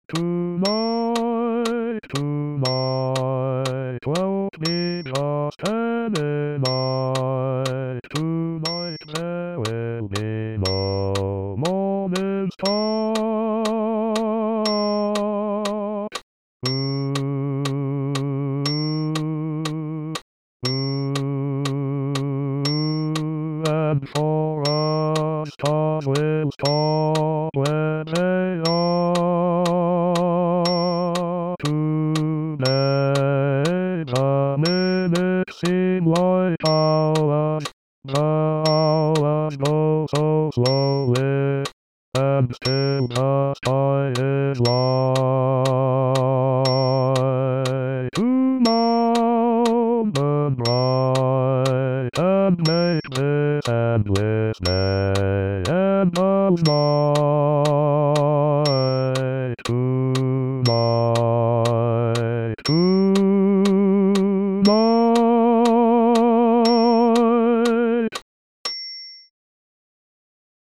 Tonight, won't be just any night. Tonight there will be no morning star. Ooh, and for us stars will stop where they are. Today the minutes seem like hours, the hours go so slowly, and still the sky is light. To mountain bright, and make this endless day and those nights